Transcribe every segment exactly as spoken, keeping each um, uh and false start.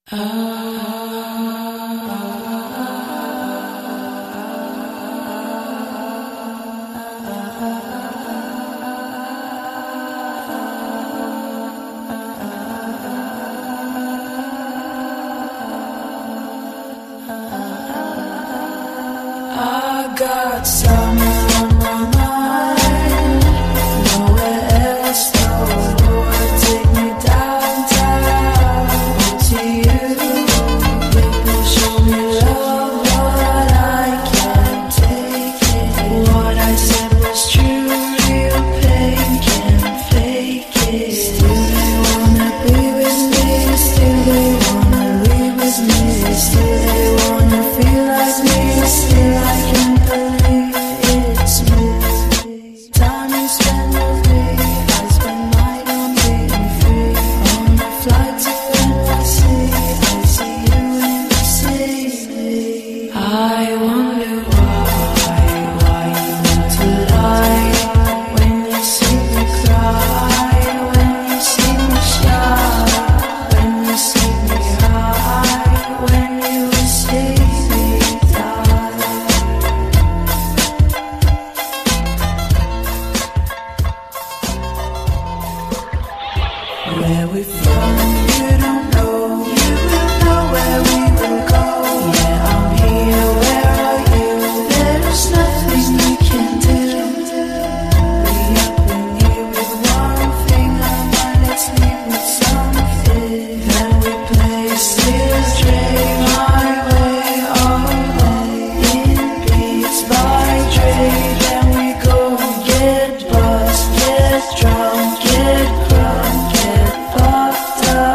I got summer on my mind, nowhere else, no Lord, take me downtown to you. People show me love, but I can't take it. What I said was true, real pain can't fake it. Still they wanna be with me, still they wanna leave with me, still they wanna feel like me, still I can't believe it's me. Time you spend with me, I spend mine on being free. On the flight to N Y C, I see you in the city. I wonder why, why you need to lie. When you see me cry, when you see me shout, when you see me high, when you see me die. Where we from, you don't know. You will know where we will go. Yeah, I'm here, where are you? There's nothing we can do. We up in here with one thing on mind, let's leave with something. Then we play still, stray my way all day. In beats by Dre, then we go get buzzed, get drunk, get crunk, get fucked up.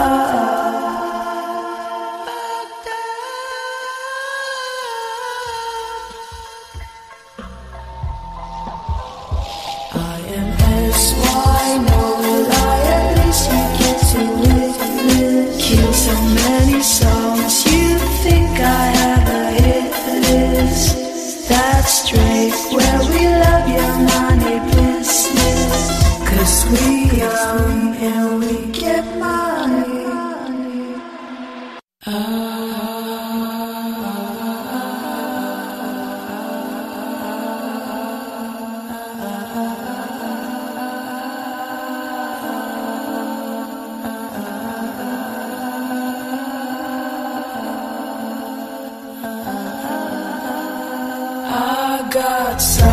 I am S Y, no lie, at least you get to live, live. Kill so many songs, you think I have a hit list. That's straight, where we love your money business. Cause we young and we get money. I got some